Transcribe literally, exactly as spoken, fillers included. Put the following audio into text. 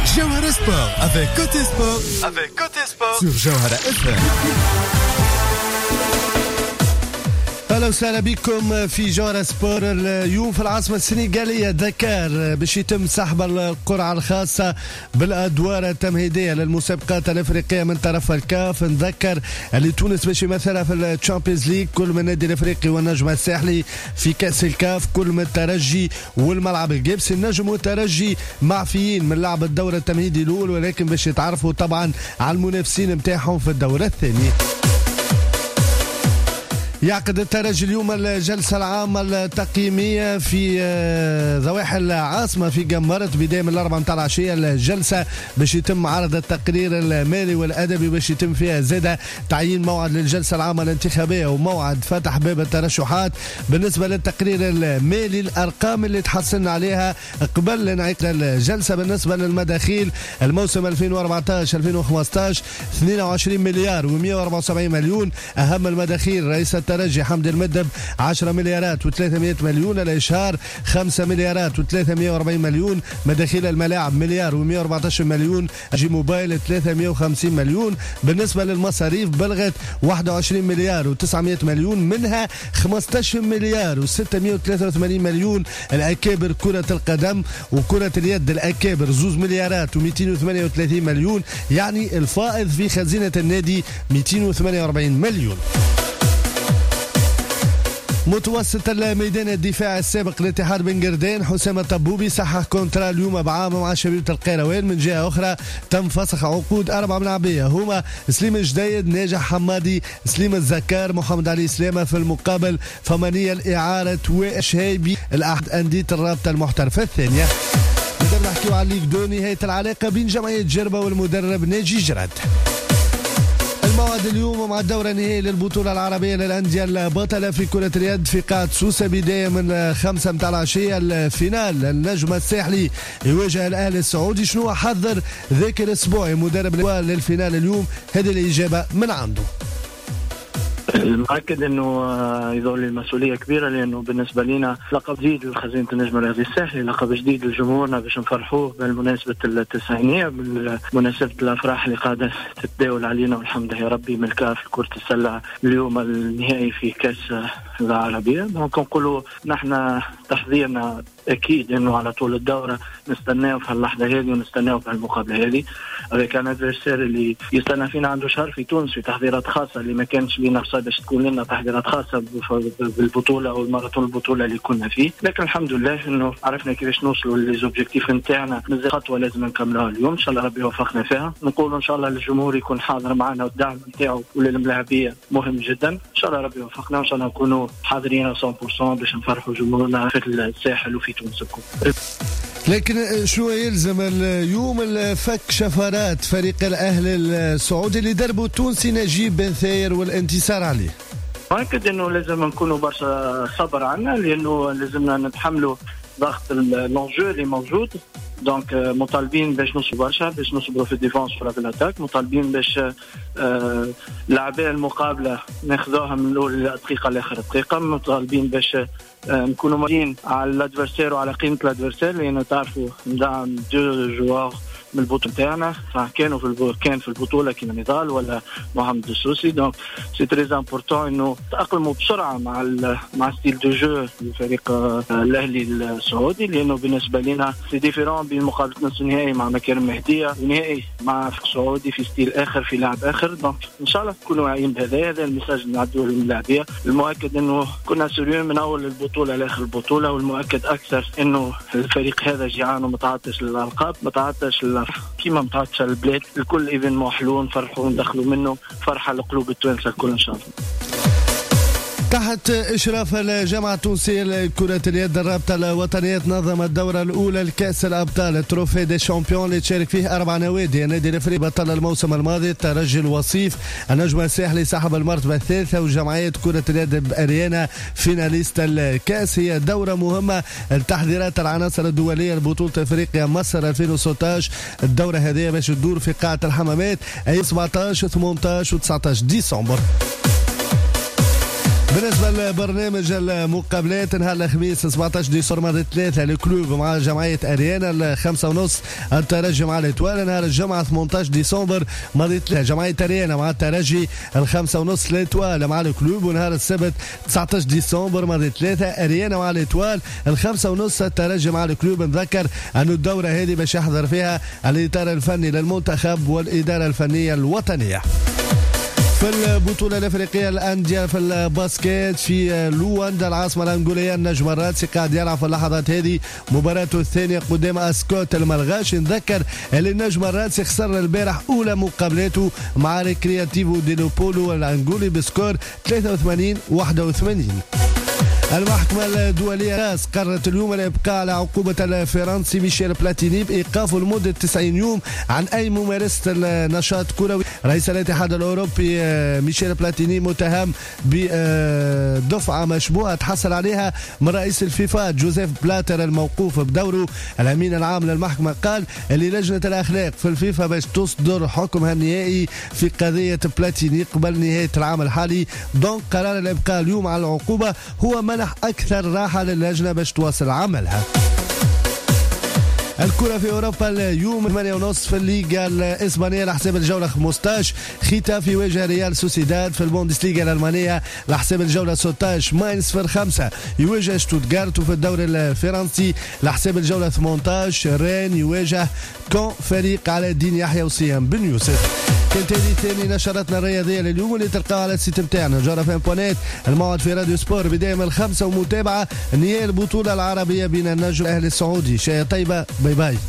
Jawhara Sport avec Côté Sport, avec Côté Sport sur Jawhara إف إم. اهلا وسهلا بكم في جوهرة سبور. اليوم في العاصمة السنغالية دكار باش يتم سحب القرعة الخاصة بالادوار التمهيدية للمسابقات الافريقية من طرف الكاف. نذكر اللي تونس باش يمثلها في الشامبيونز ليج، كل من النادي الافريقي والنجم الساحلي في كأس الكاف، كل من الترجي والملعب الجبسي. النجم والترجي معفيين من لعب الدورة التمهيدي الاول، ولكن باش يتعرفوا طبعا على المنافسين نتاعهم في الدورة الثانية. يعقد الترجي اليوم الجلسة العامة التقييمية في ضواحي العاصمة في جمرت بداية من الأربعة متاع العشية. الجلسة باش يتم عرض التقرير المالي والأدبي، باش يتم فيها زادة تعيين موعد للجلسة العامة الانتخابية وموعد فتح باب الترشحات. بالنسبة للتقرير المالي، الأرقام اللي تحصلنا عليها قبل انعقاد الجلسة بالنسبة للمداخيل الموسم ألفين وأربعطاش ألفين وخمسطاش اثنين وعشرين مليار ومئة وأربعة وسبعين مليون. أهم المداخيل رئيس الترجي حمد المدب عشرة مليارات وثلاثمئة مليون، الإشهار خمسة مليارات وثلاثمئة وأربعين مليون، مداخيل الملاعب مليار ومئة وأربعة عشر مليون، جي موبايل ثلاثمئة وخمسين مليون. بالنسبة للمصاريف بلغت واحد وعشرين مليار وتسعمئة مليون، منها خمسة عشر مليار وستمئة وثلاثة وثمانين مليون الأكابر كرة القدم، وكرة اليد الأكابر زوز مليارات ومئتين وثمانية وثلاثين مليون، يعني الفائض في خزينة النادي مئتين وثمانية وأربعين مليون. متوسط الميدان الدفاعي السابق لاتحاد بن قردان حسام الطبوبي صحح كونترا اليوم بعام مع شبيبة القيروان. من جهة أخرى تم فسخ عقود أربعة ملاعبية هما سليم الجديد، ناجح حمادي، سليم الزكار، محمد علي سلامة. في المقابل فمانية الإعارة وشهيبي الأحد أندية الرابطة المحترفة الثانية. نقدر نحكيو على ليغ دو، نهاية العلاقة بين جمعية جربة والمدرب ناجي جراد. الموعد اليوم مع الدورة النهائية للبطولة العربية للأندية البطلة في كرة اليد في قاعة سوسة بداية من خمسة متاع العشية. الفينال النجم الساحلي يواجه الأهلي السعودي. شنو حذر ذاك الأسبوعي مدرب للفينال اليوم؟ هذه الإجابة من عنده. المؤكد انه يظل المسؤوليه كبيره، لانه بالنسبه لنا لقب جديد لخزينه النجم الرياضي الساحلي، لقب جديد لجمهورنا باش نفرحوه بالمناسبه التسعينيه، بمناسبه الافراح اللي قاعده تتداول علينا والحمد لله يا ربي من الكاف كره السله اليوم النهائي في كاس العربيه. ممكن نقولوا نحن تحضيرنا اكيد انه على طول الدوره نستناه في هاللحظه هذه ونستناه في هالمقابله هذه. هذا كان ادفيرسير اللي يستنى فينا عنده شهر في تونس في تحضيرات خاصه، اللي ما كانش لنا فرصه باش تكون لنا تحضيرات خاصه بالبطوله او الماراثون البطوله اللي كنا فيه. لكن الحمد لله انه عرفنا كيفاش نوصلوا للزوبجيكتيف نتاعنا. مازال خطوه لازم نكملوها اليوم ان شاء الله ربي يوفقنا فيها. نقول ان شاء الله للجمهور يكون حاضر معنا والدعم نتاعو وللملاعبيه مهم جدا. ان شاء الله ربي يوفقنا وان شاء الله نكونوا حاضرين مية بالمية باش نفرحوا جمهورنا في الساحل وفي تونس الكل. لكن شو يلزم اليوم الفك شفرات فريق الأهلي السعودي اللي دربه التونسي نجيب بن ثاير والانتصار عليه؟ مؤكد انه لازم نكونوا برشا صبر عنا، لانه لازمنا نتحملوا ضغط اللونجو اللي موجود. دونك مطالبين باش نصبروا برشا، باش نصبروا في الديفونس ولا في الاتاك، مطالبين باش آه لاعبين المقابله ناخذوها من الاول دقيقه لاخر دقيقه، مطالبين باش آه نكونوا مرين على الادفيرسير وعلى قيمه الادفيرسير، لانه تعرفوا ندعم دو جوار من البطولة تاعنا، فكانوا في البو... كان في البطولة كيما نضال ولا محمد السوسي. دونك سي تري امبورطون انه تأقلموا بسرعة مع ال... مع ستيل دو جو الفريق الاهلي السعودي، لانه بالنسبة لنا سي ديفيرون بين مقابلة نصف النهائي مع مكارم مهدية ونهائي مع فريق سعودي في ستيل اخر في لاعب اخر. دونك ان شاء الله تكونوا واعيين بهذا. هذا المساج اللي نعدوه للاعبية. المؤكد انه كنا سوريين من اول البطولة لاخر البطولة، والمؤكد اكثر انه الفريق هذا جيعان ومتعطش للالقاب، متعطش لل كيما متعطش البلاد. الكل اذن محلون فرحوا وندخلوا منه فرحه لقلوب التوانسه الكل ان شاء الله. تحت إشراف الجامعة التونسية لكرة اليد الرابطة الوطنية تنظم الدورة الأولى لكأس الأبطال تروفي دي شامبيون اللي تشارك فيه أربع نوادي. النادي الإفريقي بطل الموسم الماضي، الترجي الوصيف، النجم الساحلي صاحب المرتبة الثالثة، وجمعية كرة اليد بأريانا فيناليست الكأس. هي دورة مهمة لتحضيرات العناصر الدولية لبطولة إفريقيا مصر ألفين وستة. الدورة هذه باش تدور في قاعة الحمامات أي سبعطاش ثمانطاش وتسعطاش ديسمبر. بالنسبة لبرنامج المقابلات نهار الخميس سبعطاش ديسمبر مرة ثلاثة الكلوب مع جمعية أريانا الخمسة ونص الترجي مع الإتوال. نهار الجمعة ثمانطاش ديسمبر مرة ثلاثة جمعية أريانا مع الترجي الخمسة ونص الإتوال مع الكلوب. ونهار السبت تسعطاش ديسمبر مرة ثلاثة أريانا مع الإتوال الخمسة ونص الترجي مع الكلوب. نذكر أن الدورة هذه باش يحضر فيها الإطار الفني للمنتخب والإدارة الفنية الوطنية. في البطولة الأفريقية الأندية في الباسكيت في لواندا العاصمة الأنغولية النجم الرادسي قاعد يلعب في اللحظات هذه مباراته الثانية قدام أسكوت الملغاش. نذكر أن النجم الرادسي خسر البارح أولى مقابلاته مع ريكرياتيفو دي لوبولو الأنغولي بسكور ثلاثة وثمانين واحد وثمانين. المحكمة الدولية راس قررت اليوم الإبقاء على عقوبة الفرنسي ميشيل بلاتيني بإيقافه لمدة تسعين يوم عن أي ممارسة النشاط كروي. رئيس الاتحاد الأوروبي ميشيل بلاتيني متهم بدفعة مشبوهة تحصل عليها من رئيس الفيفا جوزيف بلاتر الموقوف بدوره. الأمين العام للمحكمة قال اللي لجنة الأخلاق في الفيفا باش تصدر حكمها النهائي في قضية بلاتيني قبل نهاية العام الحالي. دونك قرار الإبقاء اليوم على العقوبة هو من أكثر راحة للجنة باش تواصل عملها. الكرة في أوروبا اليوم ثمانية ونص في الليغا الإسبانية لحساب الجولة خمسطاش ختاف يواجه ريال سوسيداد. في البوندسليغا الألمانية لحساب الجولة ستطاش ماينز صفر خمسة يواجه شتوتغارت. وفي الدوري الفرنسي لحساب الجولة ثمانطاش رين يواجه كون فريق على الدين يحيى وصيام بن يوسف. كانت هذه ثاني نشرتنا الرياضية لليوم اللي تلقاها على السيت نتاعنا جارة فان بونيت. الموعد في راديو سبور بداية من الخمسة ومتابعة نهائي البطولة العربية بين النجم الأهلي السعودي. شيء طيبة باي باي.